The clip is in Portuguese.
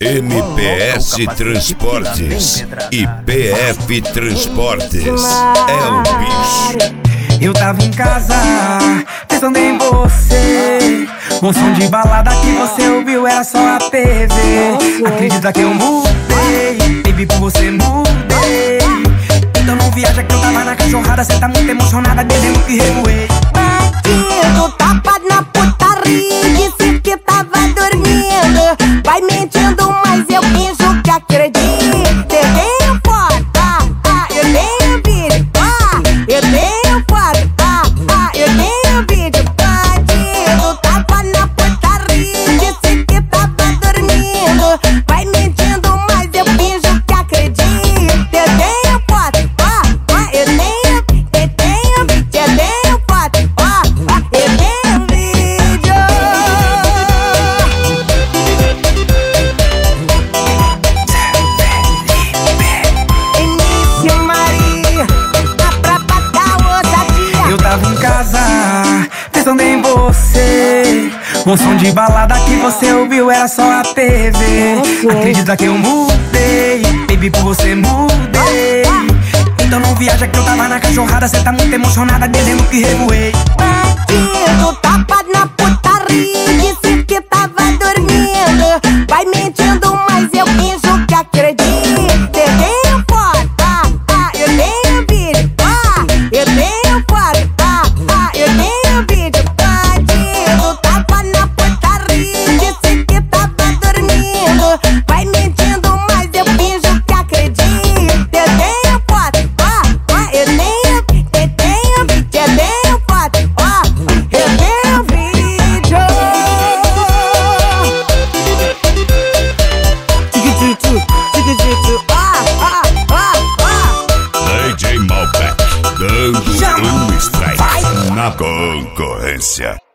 MPS Transportes e PF Transportes é o bicho. Eu tava em casa, pensando em você. Um som de balada que você ouviu era só a TV. Acredita que eu mudei, baby, por você mudei. Então não viaja que eu tava na cachorrada. Cê tá muito emocionada, dizendo que revoei. Bandido, tapa na putaria, disse que tava dormindo. Vai mentindo, mas eu finjo que acredito. Eu tenho foto, eu tenho vídeo, eu tenho foto, eu tenho vídeo. Bandido, tapa na putaria, disse que tava dormindo. Vai mentindo, mas eu finjo que acredito. Eu tenho foto, eu tenho vídeo, eu tenho foto, eu tenho vídeo. Início Maria, pra pagar ousadia. Eu tava em casa, pensando em você. Um som de balada que você ouviu era só a TV. Acredita que eu mudei, baby, por você mudei. Então não viaja que eu tava na cachorrada. Cê tá muito emocionada, dizendo que revoei. Bandido, tapa na putaria, disse que tava dormindo. Vai mentindo, mas eu finjo que acredito. Eu tenho foto, eu tenho vídeo, eu tenho foto, eu tenho vídeo. Bandido, tapa na putaria, disse que tava dormindo. Vai mentindo, mas eu finjo que acredito. Eu tenho foto, eu tenho vídeo, eu tenho foto, eu tenho vídeo. Tic-tic-tic, tic-tic-tic, DJ Malbec dando um strike na concorrência.